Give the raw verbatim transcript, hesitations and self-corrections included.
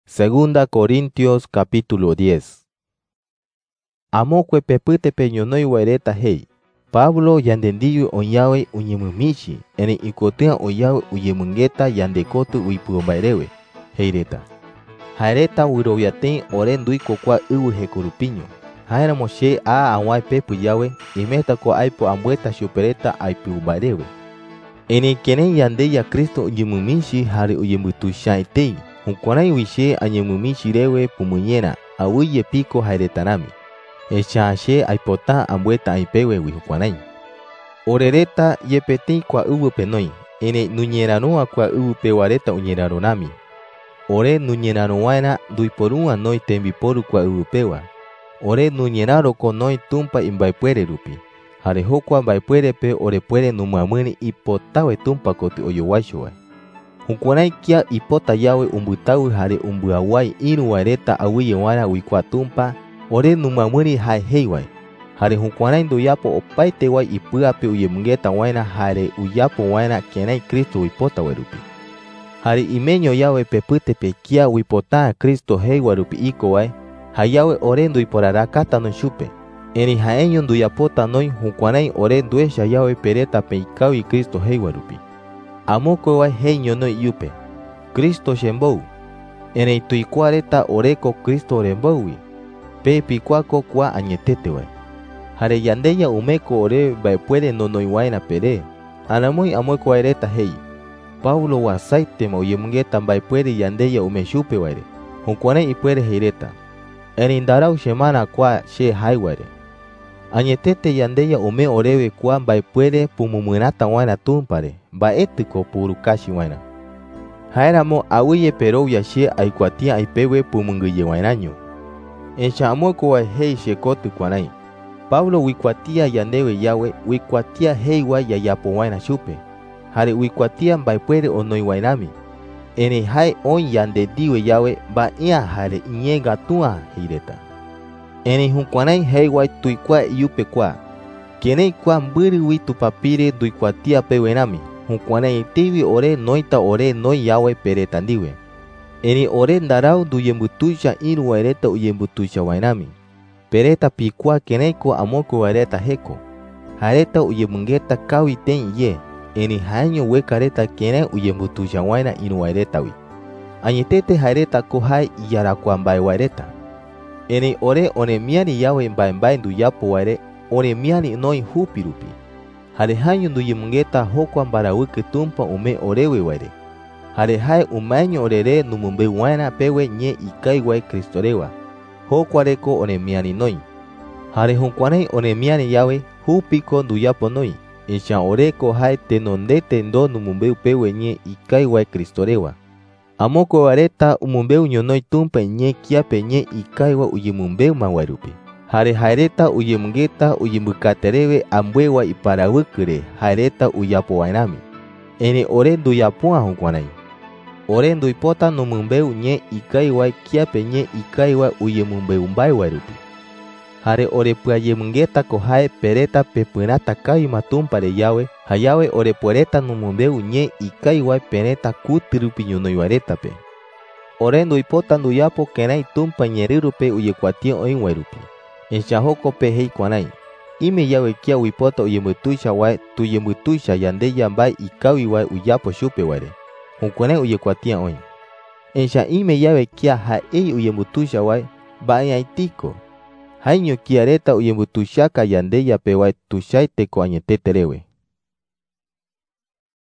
Segunda Corintios capítulo diez. Amokwe pepute peñonoi waireta hei. Pablo yandendiyo onyawe unyemumichi, ene ikotea onyawe uyemungeta yandekotu uipuromairewe, heireta. Haireta wiroviaten ore nduiko kwa iwu hekorupiño. Haira moshe a anwai pepu yawe, imeta ko aipo ambueta supereta aipuromairewe. Ene kenen yande ya Kristo unyemumichi hari uyembutushaitei. Hunkwanai wishe anyemumichi rewe pumunyena, awiye piko hairetanami. Echashe aipota ambueta aipewe wihukwanai. Orereta yepeti kwa uwu penoi, ene nuñeranoa kwa uwu pewareta uñeraronami. Ore nuñeranoaina duiporua noi tembiporu kwa uwu pewa. Ore nuñeraro konoi tumpa imbaipuere rupi. Hare hokwa mbaipuere pe orepuere numuamuni ipotawe tumpa koti oyowashowa. Hunkwanai kia ipota yawe umbutawi hare umbuawai iru waireta awiye wana wikwa tumpa. Ore numamuri hai heiwai. Hare hunkwanai nduyapo opaite wai ipuape uyemungeta waina hare uyapo waina kenai Kristo wipota werupi. Hare imeño yawe pepute pekia wipota Kristo hei warupi iko wai. Hayawe ore nduiporarakata no shupe. Eni haeño nduyapota noi hunkwanai ore nduesha yawe pereta peikawi Kristo hei warupi. Amoko wai heiño noi yupe. Kristo shembou. Eni tuikuareta oreko Kristo remboui. Pepi kwako kwa añetetewe. Hare yandeya umeko ore baipuere nonoiwaina pere. Anamui amueko waireta hei. Paulo wasaite ma uyemungeta baipuere yandeya umeshupe waire. Hunkwane ipuere heireta. Enindarau shemana kwa she haiwaire. Añetete yandeya ume orewe kwa baipuere pumumuinata waina tumpare. Baetiko purukashi waina. Haeramo awiye pero yashe aikuatia aipewe pumunguye wainaño. Encha amueko wa hei shekotu kwanai. Pablo wikwatia yandewe yawe wikwatia hei wa yayapo waina shupe. Hare wikwatia mbaipuere onoi wainami. Ene hai on yande diwe yawe ba ia hare inyega tua heireta. Ene hunkwanai hei wa tuikwa yupe kwa. Kenei kwa mbiri witu papire duikwatia pewenami. Hunkwanai tiwi ore noita ore noi yawe peretandiwe. Eni ore ndarau duyembutusha iru waireta uyembutusha wainami. Pereta pikwa keneiko amoko waireta heko. Hareta uyemungeta kawi ten ye. Eni haño wekareta kene uyembutusha waina iru waireta wi. Añetete hareta kohai yarakwa mbai waireta. Eni ore one miani yawe mbai mbai nduyapo waire. One miani noi hupi rupi. Hare haño duyemungeta hokwa mbarawike tumpa ume orewe waire. Hare hai umaño orere numumbe waina pewe nye ikai wai kristorewa. Hokwareko onemiani noi. Hare hunkwanei onemiani yawe hupiko nduyapo noi. Isha oreko hai tenondete ndo numumbe pewe nye ikai wai kristorewa. Amoko wareta umumbe unyonoi tumpe nye kiape nye ikai wa uyemumbe mawairupi. Hare haireta uyemungeta uyembukaterewe ambwewa iparawikure haireta uyapo wainami. Ene ore nduyapoa hunkwanai. Ore nduipota numumbeu nye ikaiwa kiape nye ikaiwa uyemumbeu mbai warupi. Hare ore puayemungeta kohai pereta pepunata kai matumpare yawe. Hayawe ore puereta numumbeu nye ikaiwa peneta kutirupi nyonoiwareta pe. Ore nduipota nduyapo kenai tumpa nyerirupe uyekwatia oin warupi. Enshahoko pe hei kwanai. Ime yawe kia uipota uyemutusha wae tuyemutusha yandeya mbai ikawi wae uyapo shupe ware. Hunkwane uyekwatia oin. Ensha ime yawe kia haei uyembutusha wai baya itiko. Hainyo kiareta uyembutushaka yandeya pe wai tushaite ko añeteterewe.